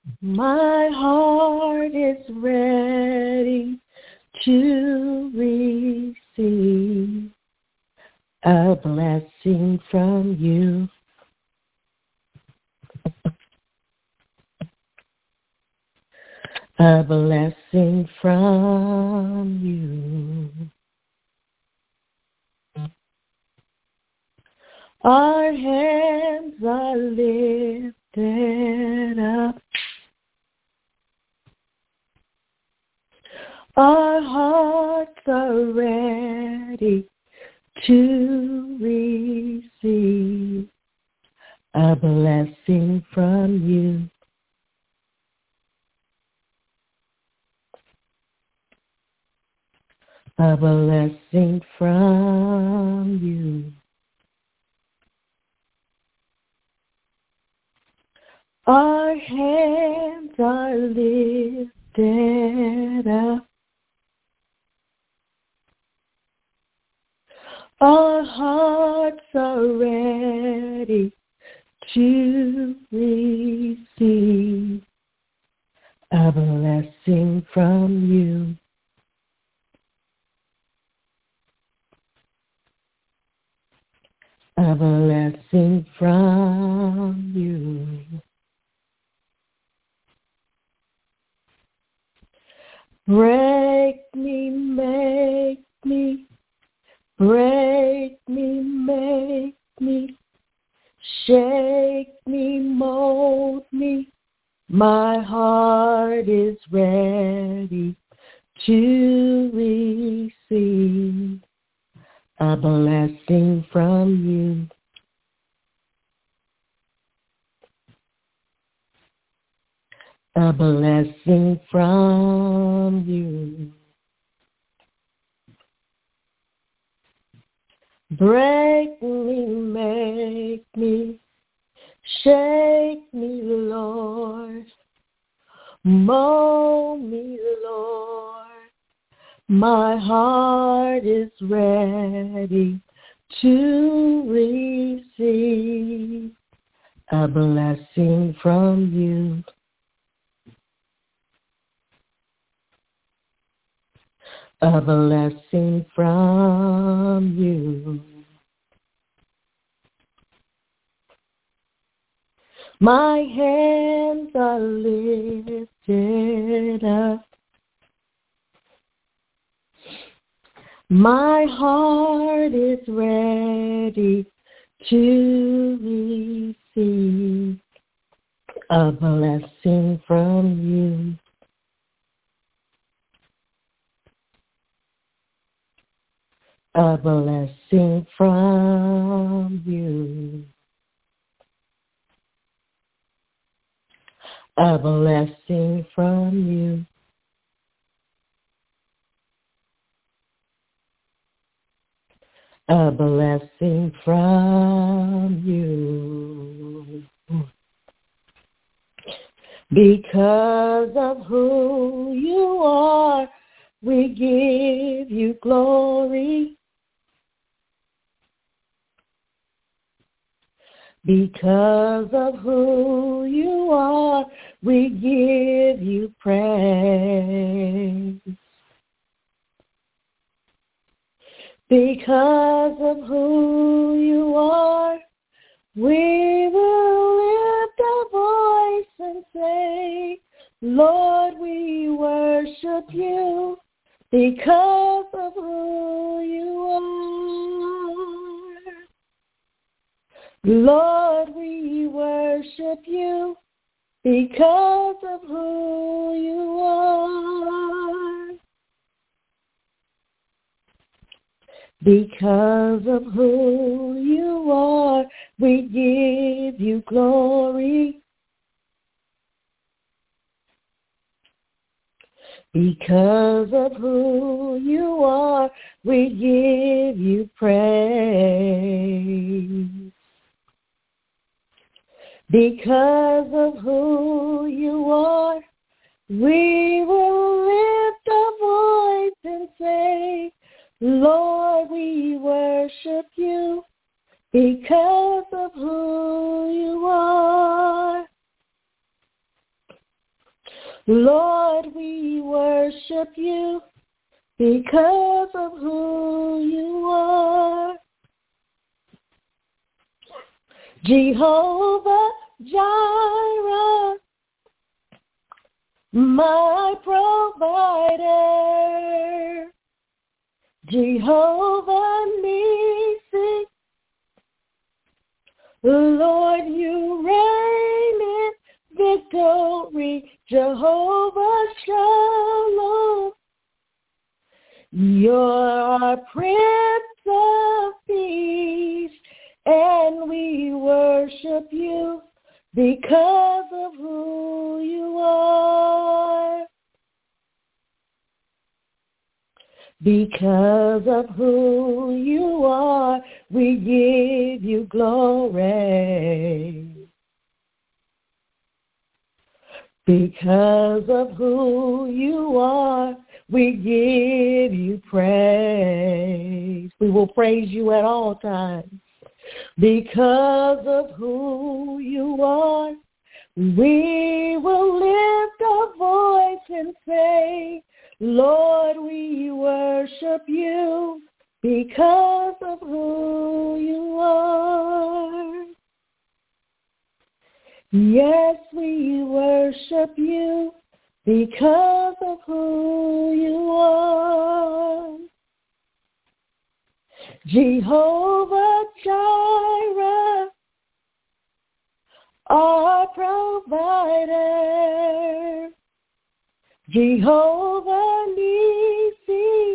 My heart is ready to receive a blessing from you. A blessing from you. Our hands are lifted up. Our hearts are ready to receive a blessing from you. A blessing from you. Our hands are lifted up. Our hearts are ready to receive a blessing from you. A blessing from you. Break me, make me, break me, make me, shake me, mold me. My heart is ready to receive a blessing from you. A blessing from you. Break me, make me, shake me, Lord. Mold me, Lord. My heart is ready to receive a blessing from you. A blessing from you. My hands are lifted up. My heart is ready to receive a blessing from you. A blessing from you. A blessing from you. A blessing from you. Because of who you are, we give you glory. Because of who you are, we give you praise. Because of who you are, we will lift our voice and say, Lord, we worship you. Because of who you are. Lord, we worship you because of who you are. Because of who you are, we give you glory. Because of who you are, we give you praise. Because of who you are, we will lift our voice and say, Lord, we worship you because of who you are. Lord, we worship you because of who you are. Jehovah Jireh, my provider. Jehovah Nissi, Lord, you reign in victory. Jehovah Shalom, you're our Prince of Peace, and we worship you because of who you are. Because of who you are, we give you glory. Because of who you are, we give you praise. We will praise you at all times. Because of who you are, we will lift our voice and say, Lord, we worship you because of who you are. Yes, we worship you because of who you are. Jehovah Jireh, our provider. Jehovah Nissi,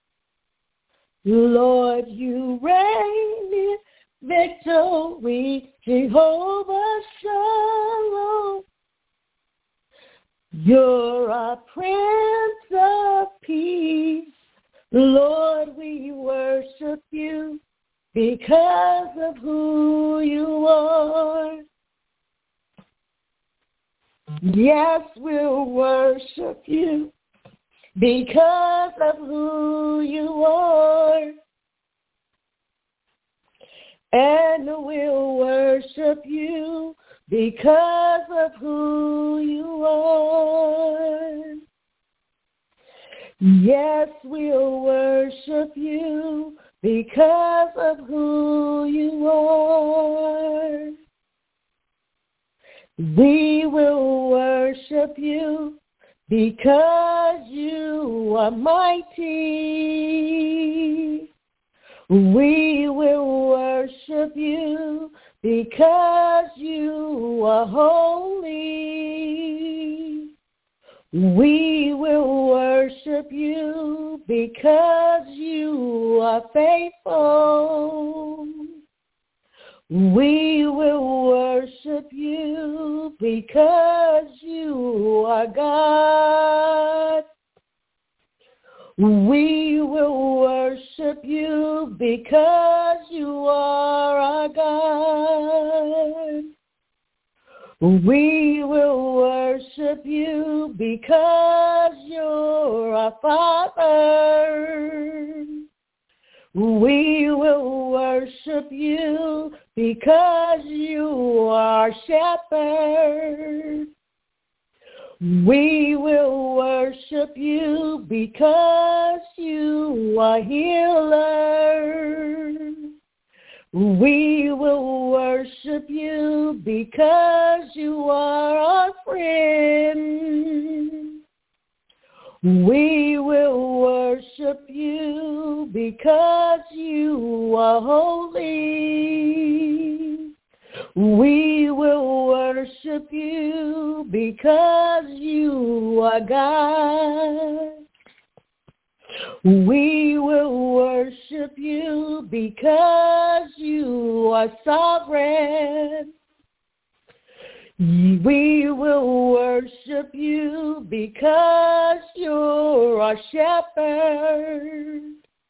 Lord, you reign in victory. Jehovah Shalom, you're our Prince of Peace. Lord, we worship you because of who you are. Yes, we'll worship you because of who you are. And we'll worship you because of who you are. Yes, we'll worship you because of who you are. We will worship you because you are mighty. We will worship you because you are holy. We will worship you because you are faithful. We will worship you because you are God. We will worship you because you are our God. We will worship you because you're our Father. We will worship you because you are Shepherd. We will worship you because you are Healer. We will worship you because you are our friend. We will worship you because you are holy. We will worship you because you are God. We will worship you because you are sovereign. We will worship you because you're our shepherd.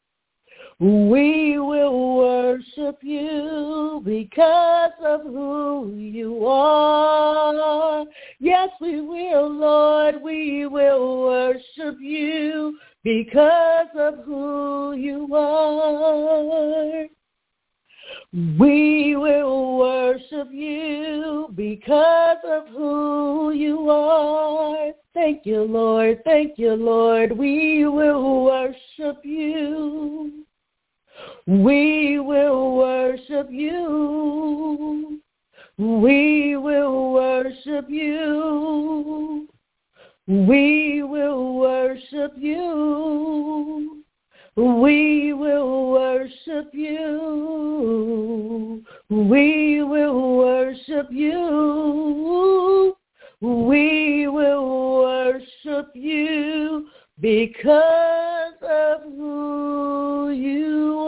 We will worship you because of who you are. Yes, we will, Lord. We will worship you because of who you are. We will worship you because of who you are. Thank thank you, Lord. Thank you, Lord. We will worship you. We will worship you. We will worship you. We will worship you. We will worship you. We will worship you. We will worship you because of who you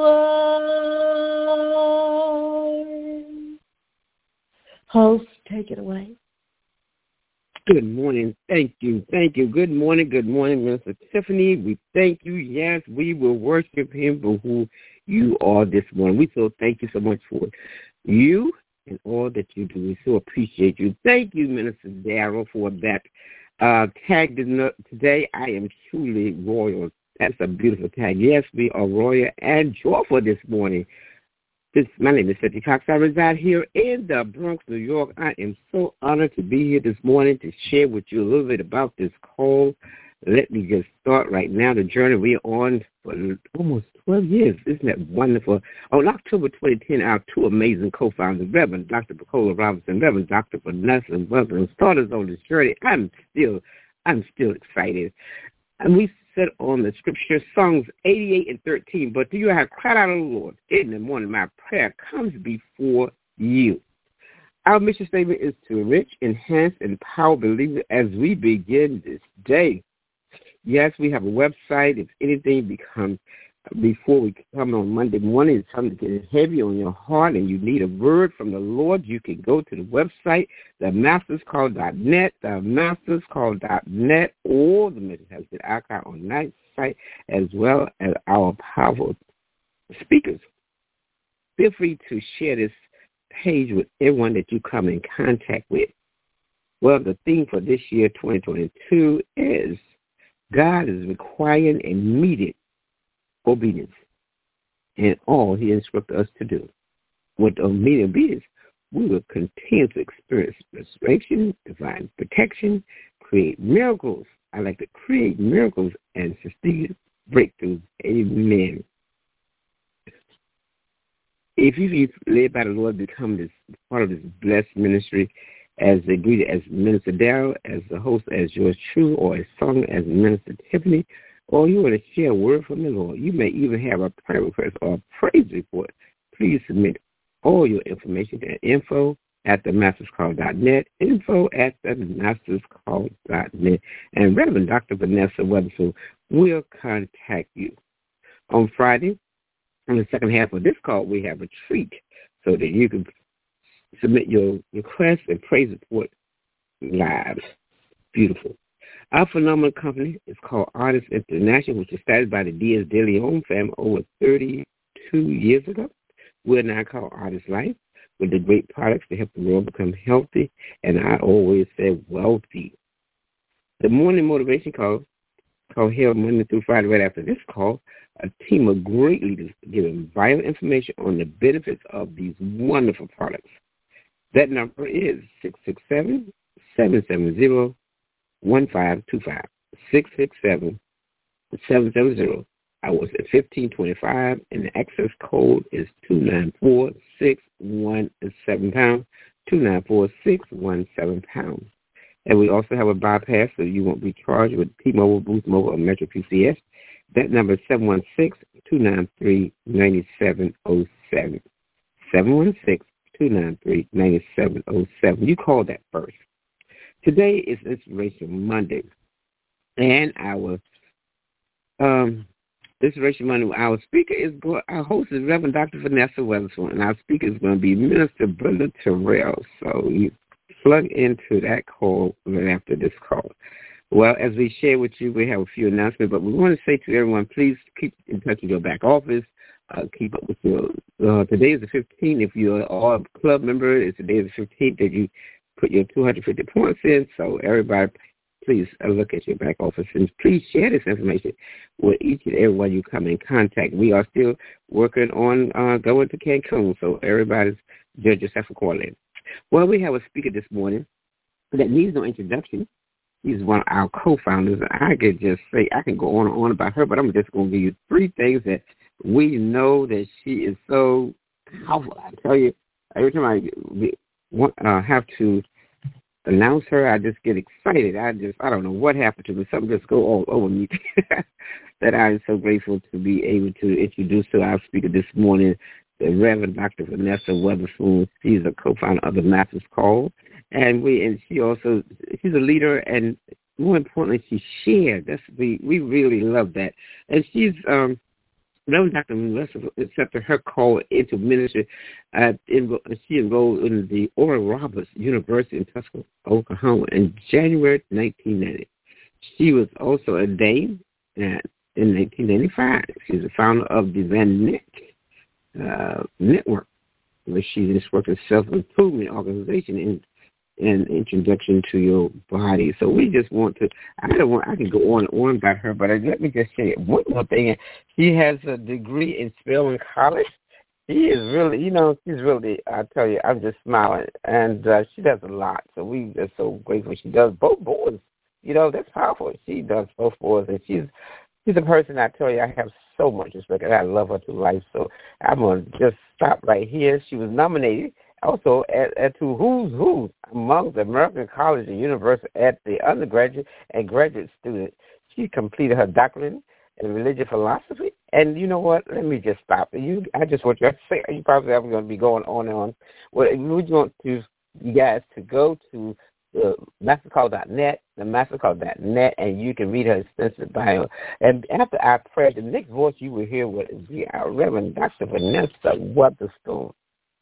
are. Host, take it away. Good morning. Thank you. Thank you. Good morning. Good morning, Minister Tiffany. We thank you. Yes, we will worship him for who you are this morning. We so thank you so much for you and all that you do. We so appreciate you. Thank you, Minister Darrell, for that tag today. I am truly royal. That's a beautiful tag. Yes, we are royal and joyful this morning. My name is Cynthia Cox. I reside here in the Bronx, New York. I am so honored to be here this morning to share with you a little bit about this call. Let me just start right now. The journey we are on for almost 12 years. Isn't that wonderful? On October 2010, our two amazing co-founders, Reverend Dr. Bacola Robinson, Reverend Dr. Vanessa Wilson, started on this journey. I'm still excited. And we set on the scripture, Songs 88 and 13. But do you have cried out to the Lord in the morning? My prayer comes before you. Our mission statement is to enrich, enhance, empower believers as we begin this day. Yes, we have a website. If anything becomes, before we come on Monday morning, it's something that is heavy on your heart and you need a word from the Lord, you can go to the website, themasterscall.net, themasterscall.net, or the message has been archived on that site, as well as our powerful speakers. Feel free to share this page with everyone that you come in contact with. Well, the theme for this year, 2022, is God is requiring immediate obedience in all he instructed us to do. With immediate obedience, we will continue to experience restoration, divine protection, create miracles. I like to create miracles and sustain breakthroughs. Amen. If you led by the Lord, become this part of this blessed ministry as the greeter, as Minister Darrell, as the host, as George True, or as song, as Minister Tiffany, or you want to share a word from the Lord. You may even have a prayer request or a praise report. Please submit all your information to info@themasterscall.net, info@themasterscall.net, and Reverend Dr. Vanessa Weatherspoon will contact you. On Friday, in the second half of this call, we have a treat so that you can submit your request and praise report live. Beautiful. Our phenomenal company is called Artists International, which was started by the Diaz de Leon family over 32 years ago. We're now called Artist Life, with the great products to help the world become healthy, and I always say wealthy. The morning motivation call held Monday through Friday right after this call, a team of great leaders giving vital information on the benefits of these wonderful products. That number is 667-770-1525, 667-770. I was at 1525, and the access code is 294-617 294-617 And we also have a bypass, so you won't be charged with T-Mobile, Boost Mobile, or Metro PCS. That number is 716-293-9707. 716-293-9707. You call that first. Today is Inspiration Monday, and our Inspiration Monday, our host is Reverend Dr. Vanessa Weatherspoon, and our speaker is going to be Minister Brenda Terrell. So you plug into that call right after this call. Well, as we share with you, we have a few announcements, but we want to say to everyone, please keep in touch with your back office. Keep up with your, today is the 15th. If you are a club member, it's today is the 15th that you put your 250 points in. So everybody, please look at your back office and please share this information with each and everyone you come in contact. We are still working on going to Cancun, so everybody's judge yourself accordingly. Well, we have a speaker this morning that needs no introduction. She's one of our co-founders. I could just say, I can go on and on about her, but I'm just going to give you 3 things that we know that she is so powerful. I tell you, every time I have to announce her, I just get excited. I don't know what happened to me. Something just go all over me. That I am so grateful to be able to introduce to our speaker this morning, the Reverend Dr. Vanessa Weatherspoon. She's a co-founder of the Master's Call, and she's a leader, and more importantly, she shared. We really love that, and she's Reverend Dr. Vanessa accepted her call into ministry. She enrolled in the Oral Roberts University in Tuscaloosa, Oklahoma, in January 1990. She was also ordained in 1995. She's the founder of the Van Neck Network, where she just worked a self-improvement organization in introduction to your body. So we just want to, I can go on and on about her, but let me just say one more thing. She has a degree in Spelman College. She is really, she's really, I tell you, I'm just smiling. And she does a lot. So we are so grateful. She does both boards. That's powerful. She does both boards. And she's a person, I tell you, I have so much respect, and I love her to life. So I'm going to just stop right here. She was nominated also to Who's Who among the American College and University at the undergraduate and graduate student. She completed her doctorate in religious philosophy. And you know what? Let me just stop. I just want you to say, you probably are going to be going on and on. Well, we want you guys to go to the mastercall.net, and you can read her extensive bio. And after I pray, the next voice you will hear will be our Reverend Dr. Vanessa Weatherspoon.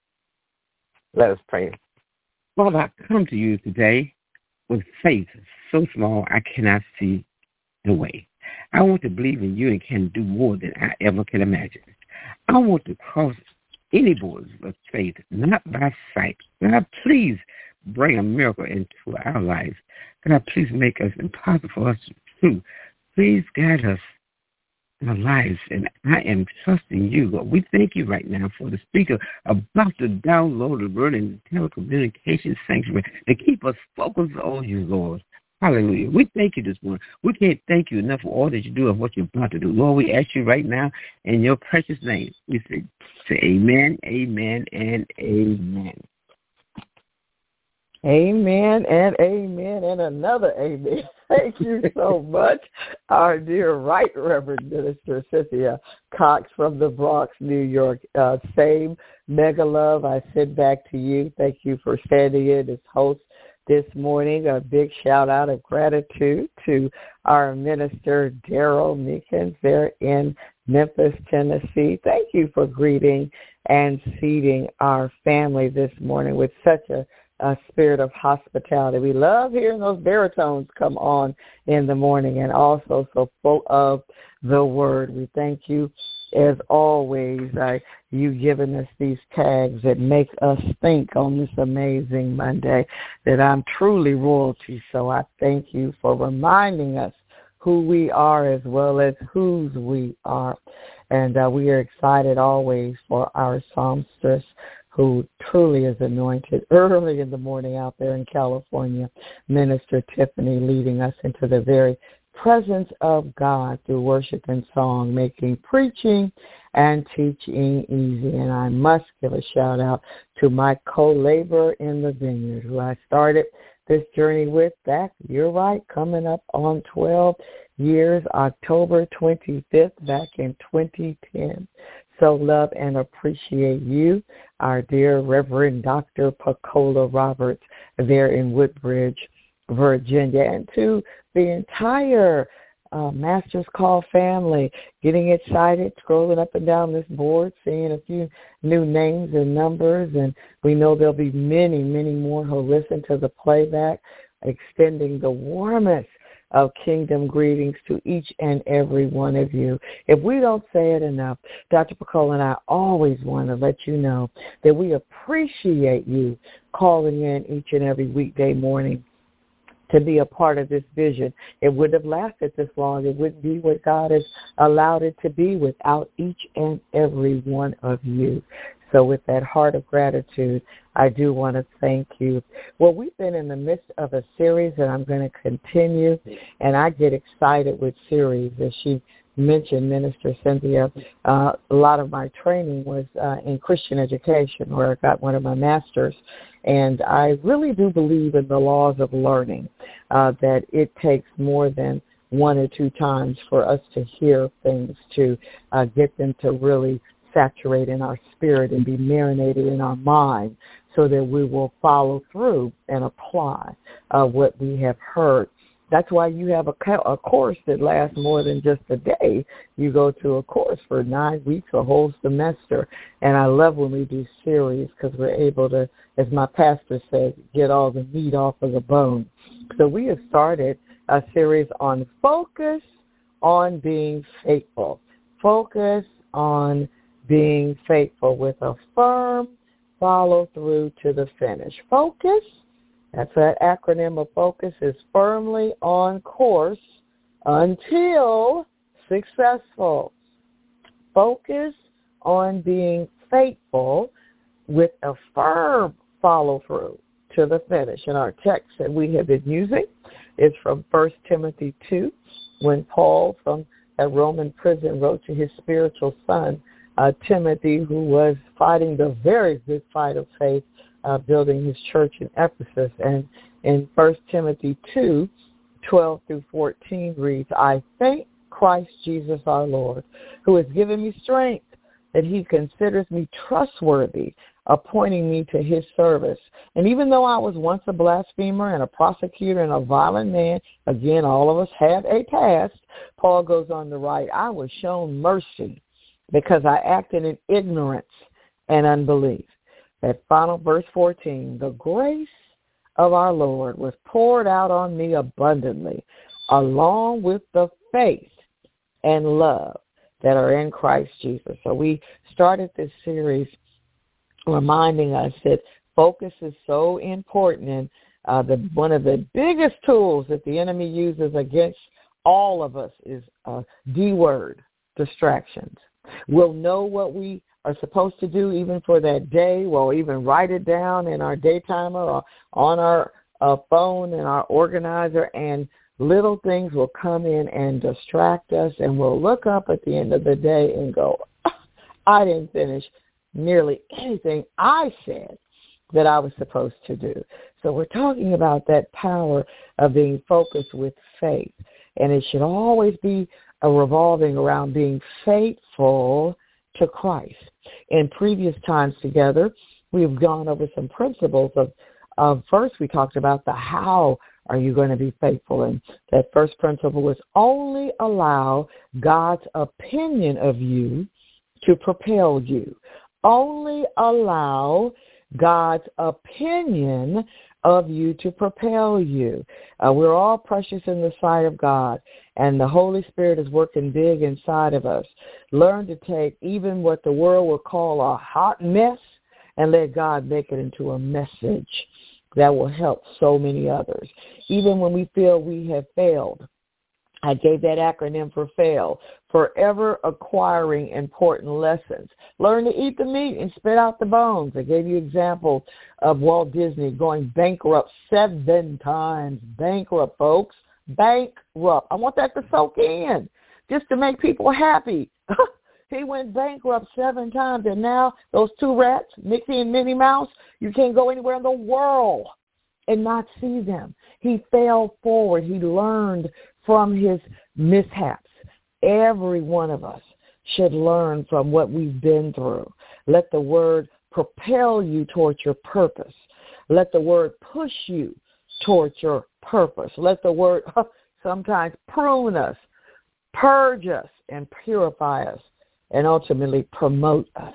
Let us pray. Father, I come to you today with faith so small I cannot see the way. I want to believe in you and can do more than I ever can imagine. I want to cross any borders of faith, not by sight. God, please bring a miracle into our lives. God, please make us impossible for us to do. Please guide us in our lives, and I am trusting you, Lord. We thank you right now for the speaker about to download the word in the telecommunications sanctuary to keep us focused on you, Lord. Hallelujah. We thank you this morning. We can't thank you enough for all that you do and what you're about to do. Lord, we ask you right now in your precious name. We say amen, amen, and amen. Amen and amen and another amen. Thank you so much, our dear Right Reverend Minister Cynthia Cox from the Bronx, New York. Same mega love I send back to you. Thank you for standing in as host this morning. A big shout out of gratitude to our minister, Daryl Meekins, there in Memphis, Tennessee. Thank you for greeting and seating our family this morning with such a spirit of hospitality. We love hearing those baritones come on in the morning, and also so full of the word. We thank you, as always, you giving us these tags that make us think on this amazing Monday that I'm truly royalty. So I thank you for reminding us who we are as well as whose we are. And we are excited always for our songstress, who truly is anointed early in the morning out there in California, Minister Tiffany, leading us into the very presence of God through worship and song, making preaching and teaching easy. And I must give a shout out to my co-laborer in the vineyard, who I started this journey with back, you're right, coming up on 12 years, October 25th, back in 2010. So love and appreciate you, our dear Reverend Dr. Pacola Roberts there in Woodbridge, Virginia, and to the entire Master's Call family, getting excited, scrolling up and down this board, seeing a few new names and numbers, and we know there'll be many, many more who'll listen to the playback, extending the warmest of kingdom greetings to each and every one of you. If we don't say it enough, Dr. Pacola and I always want to let you know that we appreciate you calling in each and every weekday morning to be a part of this vision. It wouldn't have lasted this long. It wouldn't be what God has allowed it to be without each and every one of you. So with that heart of gratitude, I do want to thank you. Well, we've been in the midst of a series that I'm going to continue, and I get excited with series. As she mentioned, Minister Cynthia, a lot of my training was in Christian education, where I got one of my masters. And I really do believe in the laws of learning, that it takes more than one or two times for us to hear things, to get them to really saturate in our spirit and be marinated in our mind, so that we will follow through and apply what we have heard. That's why you have a course that lasts more than just a day. You go to a course for 9 weeks, a whole semester. And I love when we do series, because we're able to, as my pastor says, get all the meat off of the bone. So we have started a series on focus on being faithful. Focus on being faithful with a firm follow through to the finish. Focus, that's that acronym of focus, is firmly on course until successful. Focus on being faithful with a firm follow through to the finish. And our text that we have been using is from 1 Timothy 2, when Paul from a Roman prison wrote to his spiritual son, Timothy, who was fighting the very good fight of faith, building his church in Ephesus. And in 1 Timothy 2, 12 through 14 reads, I thank Christ Jesus our Lord, who has given me strength, that he considers me trustworthy, appointing me to his service. And even though I was once a blasphemer and a prosecutor and a violent man, again, all of us have a past, Paul goes on to write, I was shown mercy because I acted in ignorance and unbelief. That final verse 14, the grace of our Lord was poured out on me abundantly, along with the faith and love that are in Christ Jesus. So we started this series reminding us that focus is so important, and one of the biggest tools that the enemy uses against all of us is D word, distractions. We'll know what we are supposed to do even for that day. We'll even write it down in our daytimer or on our phone and our organizer, and little things will come in and distract us, and we'll look up at the end of the day and go, I didn't finish nearly anything I said that I was supposed to do. So we're talking about that power of being focused with faith, and it should always be revolving around being faithful to Christ. In previous times together, we've gone over some principles of first we talked about the how are you going to be faithful, and that first principle was only allow God's opinion of you to propel you. Only allow God's opinion of you to propel you. We're all precious in the sight of God, and the Holy Spirit is working big inside of us. Learn to take even what the world will call a hot mess and let God make it into a message that will help so many others. Even when we feel we have failed, I gave that acronym for FAIL, forever acquiring important lessons. Learn to eat the meat and spit out the bones. I gave you examples of Walt Disney going bankrupt 7 times. Bankrupt, folks. Bankrupt. I want that to soak in just to make people happy. He went bankrupt 7 times, and now those 2 rats, Mickey and Minnie Mouse, you can't go anywhere in the world and not see them. He fell forward. He learned from his mishaps. Every one of us should learn from what we've been through. Let the word propel you towards your purpose. Let the word push you towards your purpose. Let the word sometimes prune us, purge us, and purify us, and ultimately promote us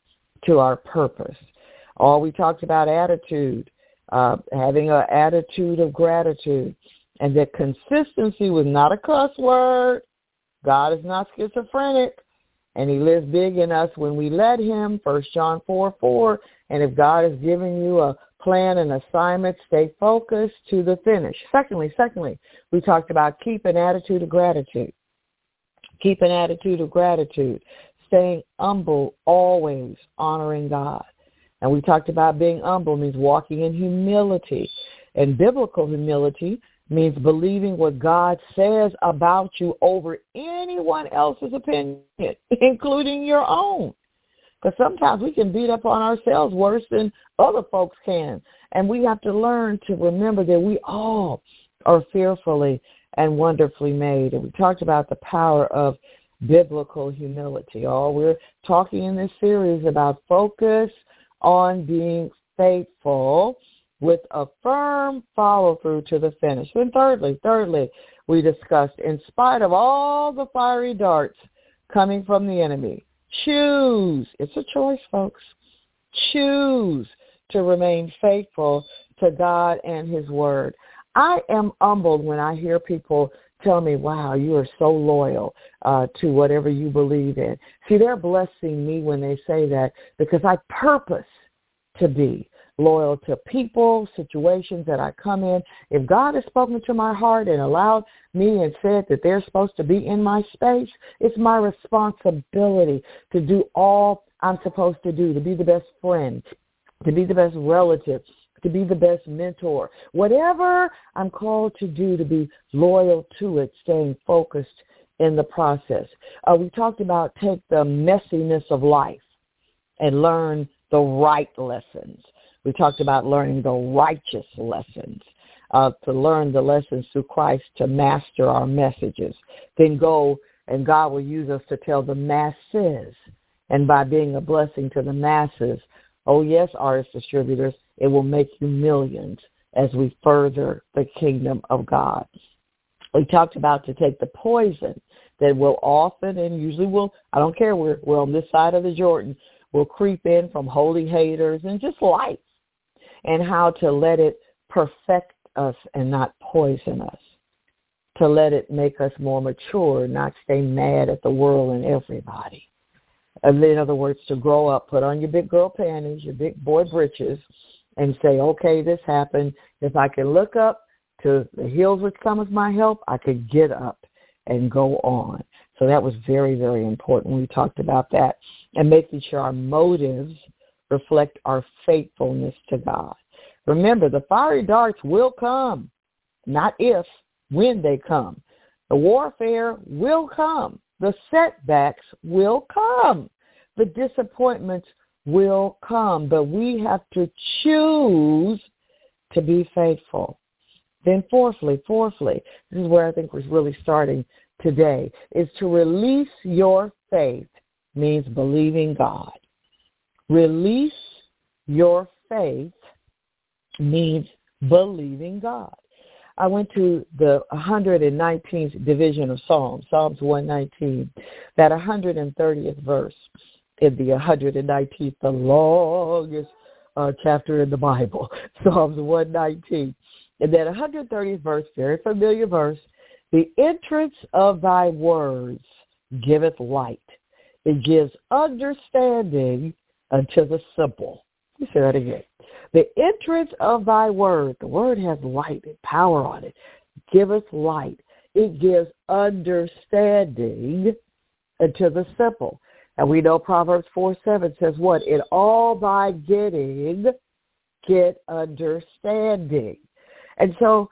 to our purpose. We talked about attitude, having an attitude of gratitude, and that consistency was not a cuss word. God is not schizophrenic, and he lives big in us when we let him, 1 John 4:4. And if God has given you a plan and assignment, stay focused to the finish. Secondly, we talked about keep an attitude of gratitude. Keep an attitude of gratitude. staying humble, always honoring God. And we talked about being humble means walking in humility. And biblical humility means believing what God says about you over anyone else's opinion, including your own. Because sometimes we can beat up on ourselves worse than other folks can. And we have to learn to remember that we all are fearfully and wonderfully made. And we talked about the power of biblical humility. We're talking in this series about focus on being faithful with a firm follow-through to the finish. And thirdly, we discussed, in spite of all the fiery darts coming from the enemy, choose. It's a choice, folks. Choose to remain faithful to God and his word. I am humbled when I hear people tell me, wow, you are so loyal to whatever you believe in. See, they're blessing me when they say that, because I purpose to be loyal to people, situations that I come in. If God has spoken to my heart and allowed me and said that they're supposed to be in my space, it's my responsibility to do all I'm supposed to do, to be the best friend, to be the best relative, to be the best mentor. Whatever I'm called to do, to be loyal to it, staying focused in the process. We talked about take the messiness of life and learn the right lessons. We talked about learning the righteous lessons, to learn the lessons through Christ, to master our messages. Then go, and God will use us to tell the masses. And by being a blessing to the masses, oh yes, artist distributors, it will make you millions as we further the kingdom of God. We talked about to take the poison that will often and usually will, I don't care, we're on this side of the Jordan, will creep in from holy haters and just life, and how to let it perfect us and not poison us, to let it make us more mature, not stay mad at the world and everybody. In other words, to grow up, put on your big girl panties, your big boy britches, and say, okay, this happened. If I can look up to the hills which cometh my help, I could get up and go on. So that was very, very important. We talked about that. And making sure our motives reflect our faithfulness to God. Remember, the fiery darts will come, not if, when they come. The warfare will come. The setbacks will come. The disappointments will come. But we have to choose to be faithful. Then fourthly, this is where I think we're really starting today, is to release your faith means believing God. Release your faith means believing God. I went to the 119th division of Psalms, Psalms 119, that 130th verse in the 119th, the longest chapter in the Bible, Psalms 119. And that 130th verse, very familiar verse, the entrance of thy words giveth light. It gives understanding unto the simple. Let me say that again. The entrance of thy word, the word has light and power on it, giveth light. It gives understanding unto the simple. And we know Proverbs 4:7 says what? In all thy getting, get understanding. And so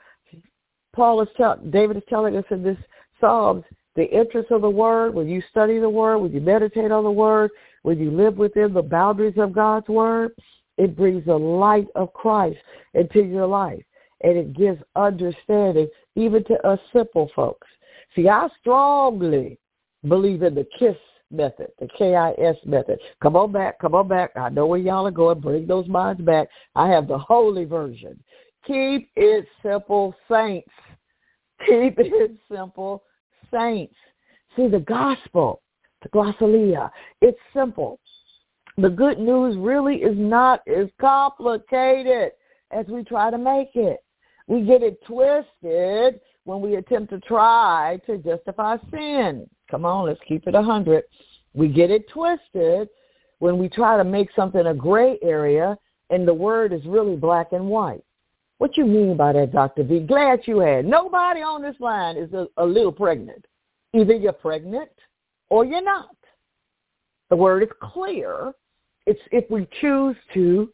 David is telling us in this Psalms, the entrance of the word, when you study the word, when you meditate on the word, when you live within the boundaries of God's word, it brings the light of Christ into your life. And it gives understanding even to us simple folks. See, I strongly believe in the KISS method, the KIS method. Come on back. I know where y'all are going. Bring those minds back. I have the holy version. Keep it simple, saints. Keep it simple, saints. See, the gospel, the glossalia, it's simple. The good news really is not as complicated as we try to make it. We get it twisted when we attempt to try to justify sin. Come on, let's keep it 100. We get it twisted when we try to make something a gray area and the word is really black and white. What you mean by that, Dr. V? Glad you had. Nobody on this line is a little pregnant. Either you're pregnant or you're not. The word is clear. It's if we choose to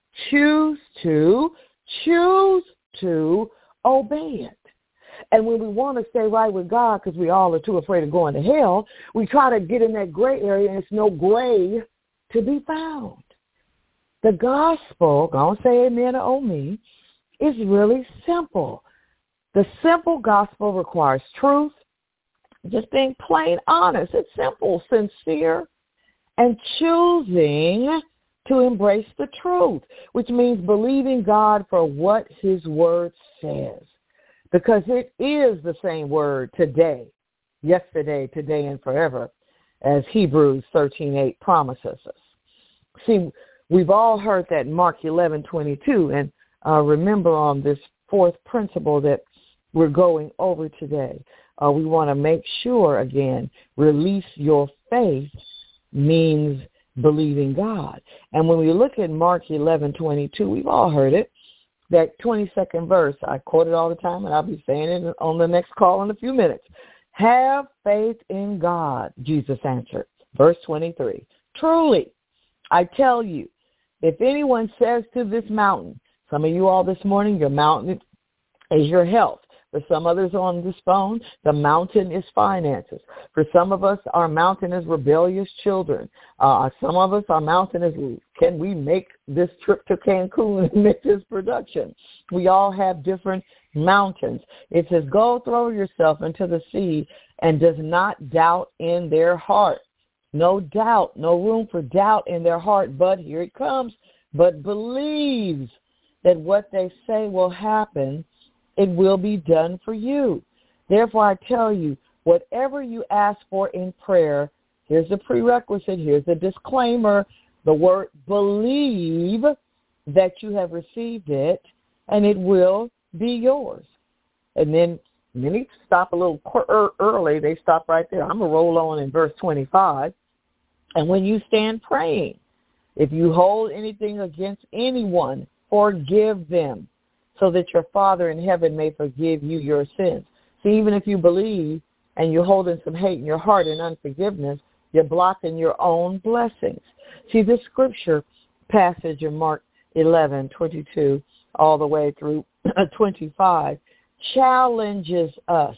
obey it. And when we want to stay right with God because we all are too afraid of going to hell, we try to get in that gray area, and it's no gray to be found. The gospel, don't say amen or oh me, is really simple. The simple gospel requires truth, just being plain honest. It's simple, sincere, and choosing to embrace the truth, which means believing God for what his word says. Because it is the same word today, yesterday, today, and forever, as Hebrews 13:8 promises us. See, we've all heard that Mark 11:22, and remember on this fourth principle that we're going over today. We want to make sure, again, release your faith means believing God. And when we look at Mark 11:22, we've all heard it. That 22nd verse, I quote it all the time, and I'll be saying it on the next call in a few minutes. Have faith in God, Jesus answered. Verse 23, truly, I tell you, if anyone says to this mountain, some of you all this morning, your mountain is your health. For some others on this phone, the mountain is finances. For some of us, our mountain is rebellious children. Some of us, our mountain is, can we make this trip to Cancun and make this production? We all have different mountains. It says, go throw yourself into the sea and does not doubt in their heart. No doubt, no room for doubt in their heart, but here it comes, but believes that what they say will happen, it will be done for you. Therefore, I tell you, whatever you ask for in prayer, here's the prerequisite, here's the disclaimer, the word believe that you have received it, and it will be yours. And then many stop a little early. They stop right there. I'm going to roll on in verse 25. And when you stand praying, if you hold anything against anyone, forgive them, so that your Father in heaven may forgive you your sins. See, even if you believe and you're holding some hate in your heart and unforgiveness, you're blocking your own blessings. See, this scripture passage in Mark 11:22 all the way through 25 challenges us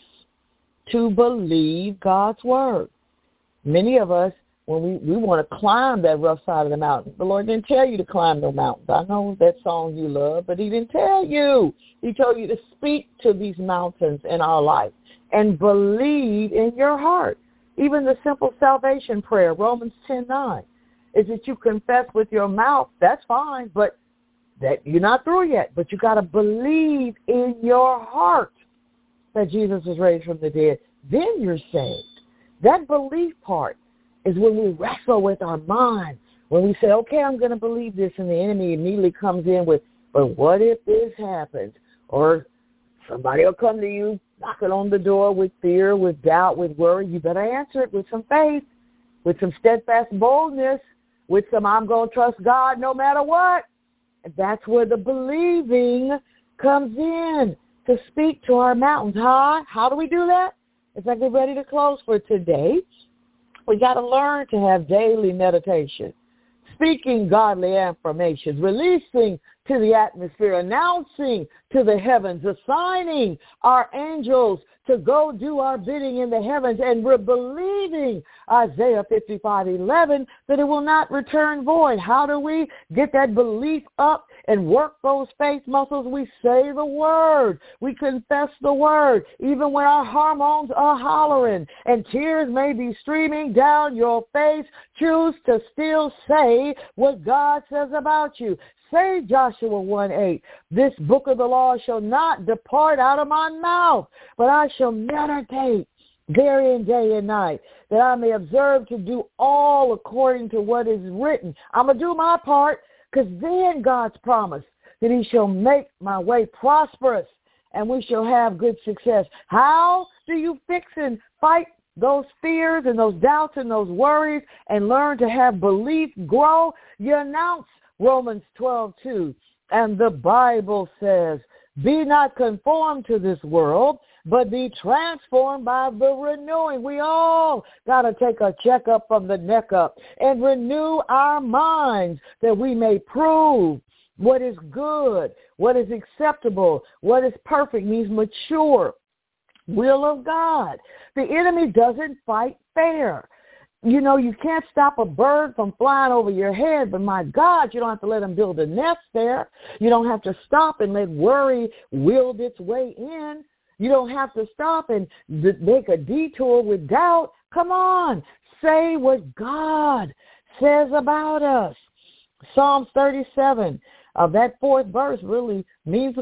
to believe God's word. Many of us, when we want to climb that rough side of the mountain, the Lord didn't tell you to climb no mountains. I know that song you love, but he didn't tell you. He told you to speak to these mountains in our life and believe in your heart. Even the simple salvation prayer, Romans 10:9, is that you confess with your mouth. That's fine, but that you're not through yet. But you got to believe in your heart that Jesus was raised from the dead. Then you're saved. That belief part is when we wrestle with our mind, when we say, okay, I'm going to believe this, and the enemy immediately comes in with, but what if this happens? Or somebody will come to you, knocking on the door with fear, with doubt, with worry. You better answer it with some faith, with some steadfast boldness, with some I'm going to trust God no matter what. And that's where the believing comes in, to speak to our mountains. How do we do that? As I get ready to close for today, we got to learn to have daily meditation, speaking godly affirmations, releasing to the atmosphere, announcing to the heavens, assigning our angels to go do our bidding in the heavens, and we're believing Isaiah 55:11 that it will not return void. How do we get that belief up and work those faith muscles? We say the word. We confess the word. Even when our hormones are hollering and tears may be streaming down your face, choose to still say what God says about you. Say Joshua 1:8, this book of the law shall not depart out of my mouth, but I shall meditate therein day and night, that I may observe to do all according to what is written. I'm going to do my part, because then God's promise that he shall make my way prosperous and we shall have good success. How do you fix and fight those fears and those doubts and those worries and learn to have belief grow? You announce Romans 12:2, and the Bible says, be not conformed to this world, but be transformed by the renewing. We all got to take a checkup from the neck up and renew our minds that we may prove what is good, what is acceptable, what is perfect, means mature will of God. The enemy doesn't fight fair. You know, you can't stop a bird from flying over your head, but my God, you don't have to let him build a nest there. You don't have to stop and let worry wield its way in. You don't have to stop and make a detour with doubt. Come on, say what God says about us. Psalms 37, that fourth verse really means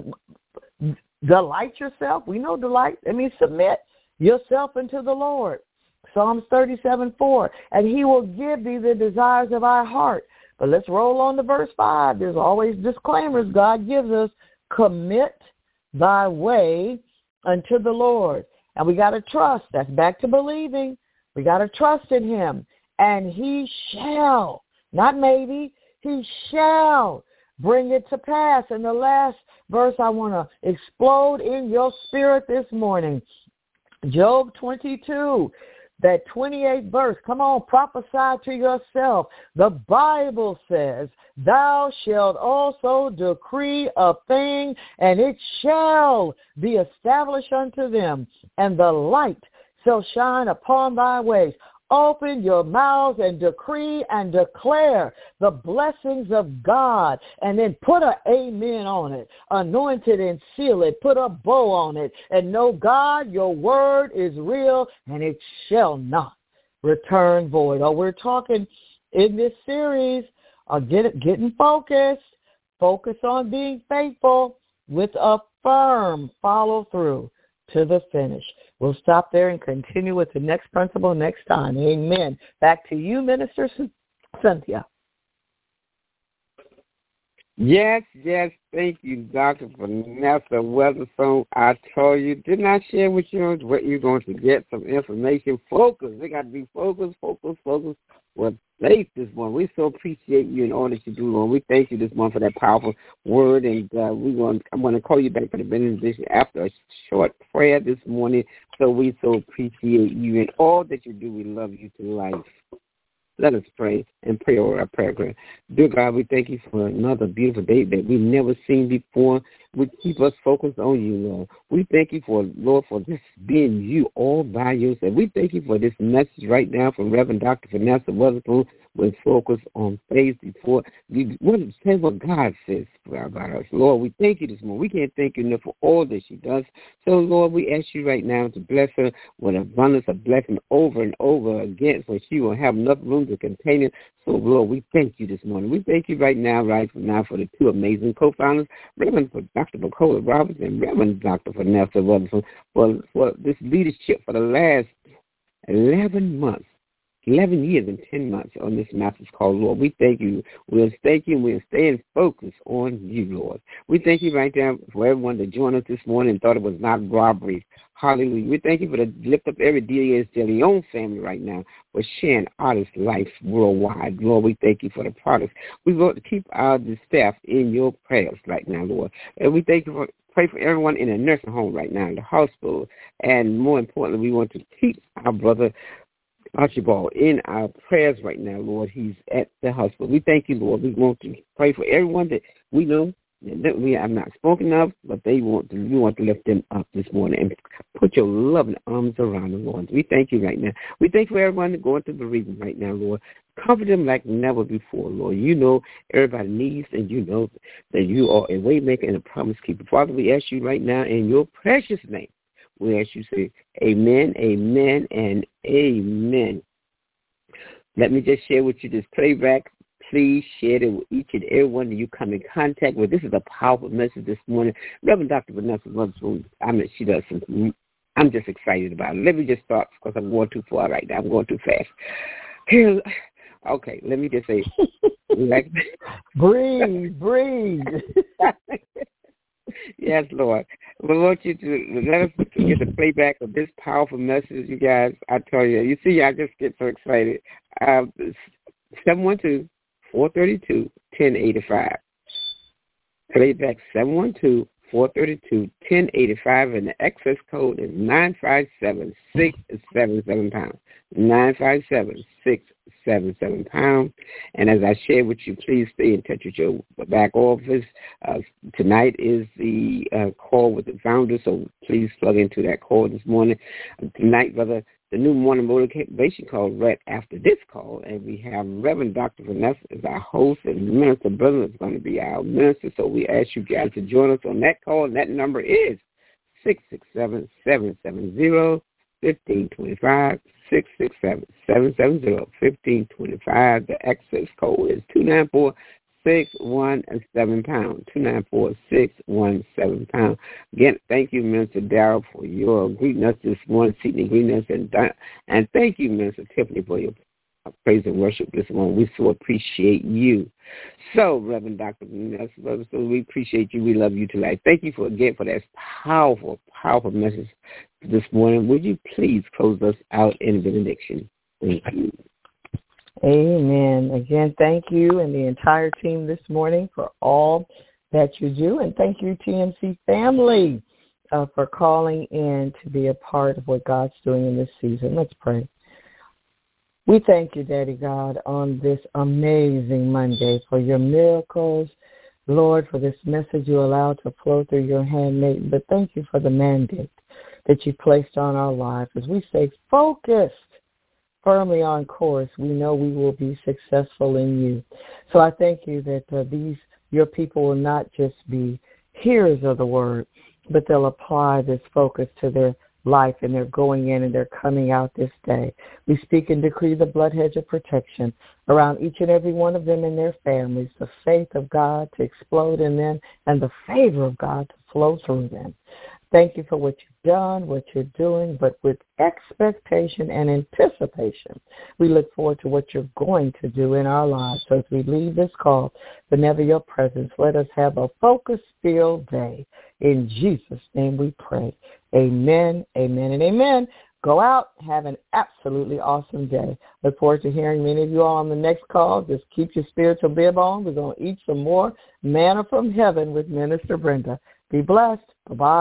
delight yourself. We know delight. It means submit yourself unto the Lord. Psalms 37:4, and he will give thee the desires of our heart. But let's roll on to verse 5. There's always disclaimers God gives us. Commit thy way unto the Lord. And we got to trust. That's back to believing. We got to trust in him. And he shall, not maybe, he shall bring it to pass. And the last verse I want to explode in your spirit this morning. Job 22. That 28th verse, come on, prophesy to yourself. The Bible says, thou shalt also decree a thing, and it shall be established unto them, and the light shall shine upon thy ways. Open your mouths and decree and declare the blessings of God, and then put an amen on it, anoint it and seal it, put a bow on it, and know, God, your word is real, and it shall not return void. Oh, we're talking in this series, getting focused. Focus on being faithful with a firm follow through to the finish. We'll stop there and continue with the next principle next time. Amen. Back to you, Minister Cynthia. Yes. Thank you, Dr. Vanessa Weatherspoon. I told you, didn't I share with you what you're going to get? Some information. Focus. They got to be focused. Well, faith this morning. We so appreciate you and all that you do, Lord. We thank you this morning for that powerful word, and I'm going to call you back for the benediction after a short prayer this morning. So we so appreciate you and all that you do. We love you to life. Let us pray and pray over our prayer. Dear God, we thank you for another beautiful day that we've never seen before. We keep us focused on you, Lord. We thank you for, Lord, for just being you all by yourself. We thank you for this message right now from Reverend Dr. Vanessa Weatherspoon with focus on faith before we want to say what God says about us. Lord, we thank you this morning. We can't thank you enough for all that she does. So, Lord, we ask you right now to bless her with abundance of blessing over and over again so she will have enough room to contain it. So, Lord, we thank you this morning. We thank you right now for the two amazing co-founders, Reverend Dr. Bacola Roberts and Reverend Dr. Vanessa Weatherspoon, for this leadership for the last 11 years and 10 months on this message called, Lord. We thank you. We'll thank you, and we'll stay focused on you, Lord. We thank you right now for everyone that joined us this morning and thought it was not robbery. Hallelujah. We thank you for the lift up every DAS De Leon family right now for sharing artist life worldwide. Lord, we thank you for the products. We want to keep the staff in your prayers right now, Lord. And we thank you for pray for everyone in a nursing home right now, in the hospital. And more importantly, we want to keep our brother Archibald in our prayers right now, Lord. He's at the hospital. We thank you, Lord. We want to pray for everyone that we know that we have not spoken of, but we want to lift them up this morning and put your loving arms around them, Lord. We thank you right now. We thank you for everyone that's going through bereavement right now, Lord. Comfort them like never before, Lord. You know everybody needs, and you know that you are a way maker and a promise keeper. Father, we ask you right now in your precious name. We ask you to say amen, amen, and amen. Let me just share with you this playback. Please share it with each and every one that you come in contact with. This is a powerful message this morning. Reverend Dr. Vanessa Weatherspoon, she does something. I'm just excited about it. Let me just start because I'm going too far right now. I'm going too fast. Okay, let me just say. breathe. Yes, Lord. We want you to let us get the playback of this powerful message, you guys. I tell you. You see, I just get so excited. 712-432-1085. Playback 432-1085, and the access code is 957-677 £957-677. And as I share with you, please stay in touch with your back office. Tonight is the call with the founder, so please plug into that call this morning. Tonight, brother, the new morning motivation call right after this call, and we have Reverend Dr. Vanessa as our host, and Minister Brother is going to be our minister, so we ask you guys to join us on that call, and that number is 667-770-1525, 667-770-1525. The access code is 294-617 £294-617. Again, thank you, Minister Darrell, for your greeting us this morning, seeking greeting us, and thank you, Minister Tiffany, for your praise and worship this morning. We so appreciate you. So, Reverend Dr. Vanessa, so we appreciate you. We love you tonight. Thank you for that powerful, powerful message this morning. Would you please close us out in benediction? Thank you. Amen. Again, thank you and the entire team this morning for all that you do. And thank you, TMC family, for calling in to be a part of what God's doing in this season. Let's pray. We thank you, Daddy God, on this amazing Monday for your miracles, Lord, for this message you allowed to flow through your handmaid. But thank you for the mandate that you placed on our lives. As we stay focused, firmly on course, we know we will be successful in you. So I thank you that your people will not just be hearers of the word, but they'll apply this focus to their life, and they're going in and they're coming out this day. We speak and decree the blood hedge of protection around each and every one of them and their families, the faith of God to explode in them, and the favor of God to flow through them. Thank you for what you've done, what you're doing, but with expectation and anticipation, we look forward to what you're going to do in our lives. So as we leave this call, but never your presence, let us have a focus-filled day. In Jesus' name we pray. Amen, amen, and amen. Go out. Have an absolutely awesome day. Look forward to hearing many of you all on the next call. Just keep your spiritual bib on. We're going to eat some more manna from heaven with Minister Brenda. Be blessed. Bye-bye.